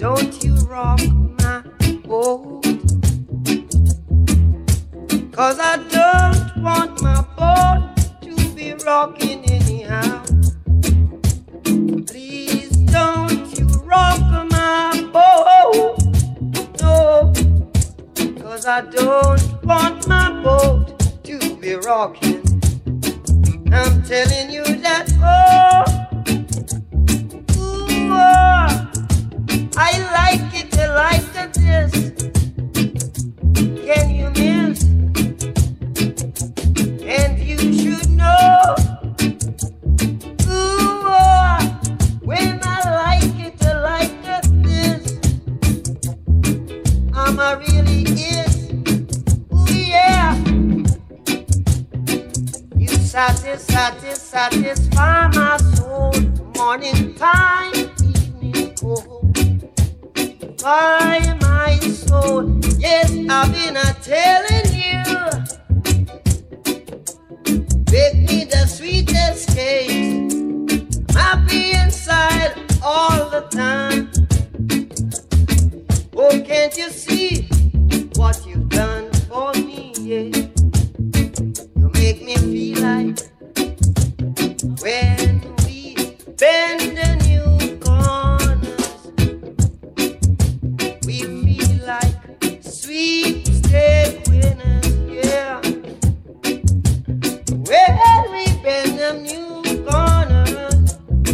don't you rock my boat, 'cause I don't want my boat to be rocking anyhow. Please don't you rock my boat, no, 'cause I don't want my boat to be rocking. I'm telling you that, oh, ooh, oh, I like it like this. Can you miss? And you should know, ooh, oh, when I like it like this, I'm a really is, ooh yeah. You satisfy my soul, morning time, evening cold, by my soul. Yes, I've been telling you, make me the sweetest cake. I'm happy inside all the time. Oh, can't you see what you've done for me? Yeah. You make me feel like when we bend the new corners, we feel like sweepstake winners, yeah. When we bend the new corners,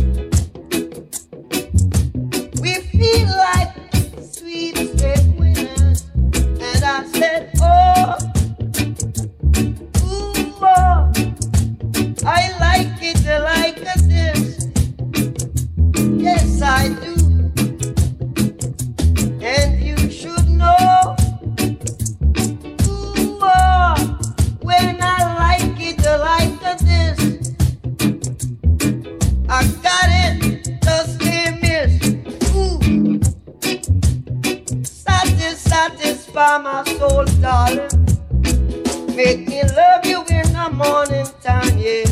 we feel like sweepstake winners. And I said, oh, ooh, oh, I like it like this. Yes, I do. And you should know, ooh, oh, when I like it like this, I got it, just a miss. Ooh, satisfy my soul, darling. Make me love you in the morning time, yeah.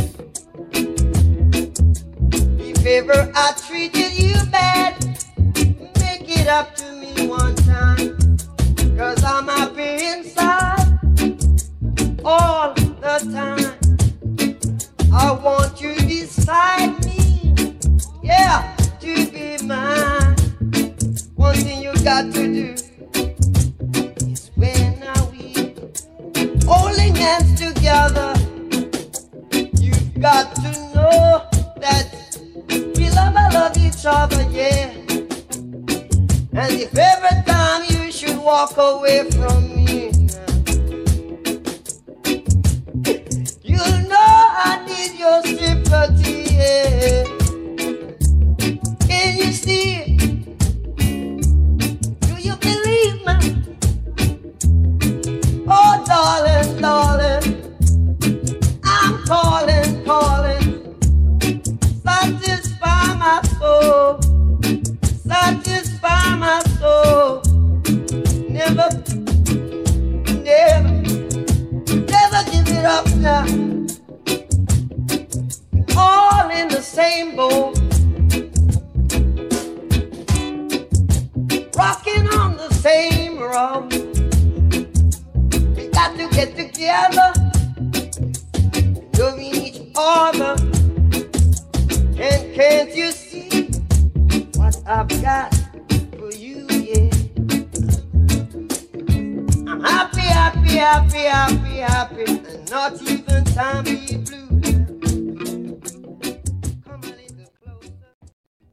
If ever I treated you bad, make it up to me one time, 'cause I'm happy inside all the time. I want you beside me, yeah, to be mine. One thing you got to do is when we holding hands together, you've got to know that we love each other, yeah. And if every time you should walk away from me, you'll know I need your sympathy, yeah. Can you see? Do you believe me? Oh, darling, darling, I'm calling, calling. Satisfy my soul, satisfy my soul. Never, never, never give it up now. All in the same boat, rocking on the same road. We got to get together, loving each other. And can't you see what I've got for you, yeah? I'm happy, happy, happy, happy, happy, and not even time to be blue.